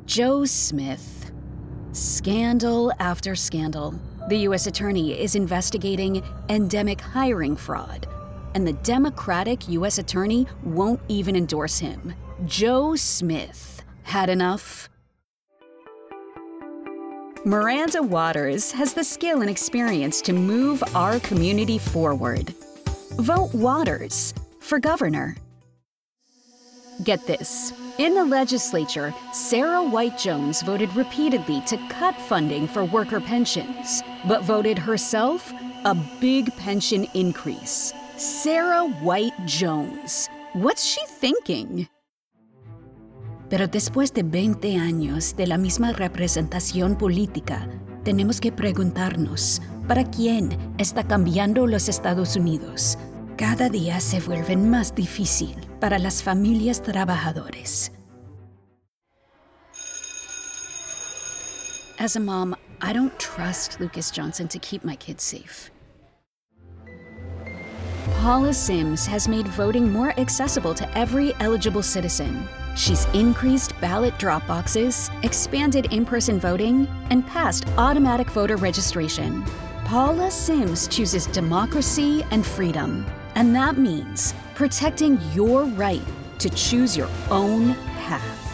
Joe Smith. Scandal after scandal. The U.S. Attorney is investigating endemic hiring fraud, and the Democratic U.S. Attorney won't even endorse him. Joe Smith. Had enough? Miranda Waters has the skill and experience to move our community forward. Vote Waters for governor. Get this. In the legislature, Sarah White Jones voted repeatedly to cut funding for worker pensions, but voted herself a big pension increase. Sarah White Jones. What's she thinking? Pero después de 20 años de la misma representación política, tenemos que preguntarnos, ¿para quién está cambiando los Estados Unidos? Cada día se vuelve más difícil para las familias trabajadoras. As a mom, I don't trust Lucas Johnson to keep my kids safe. Paula Sims has made voting more accessible to every eligible citizen. She's increased ballot drop boxes, expanded in-person voting, and passed automatic voter registration. Paula Sims chooses democracy and freedom, and that means protecting your right to choose your own path.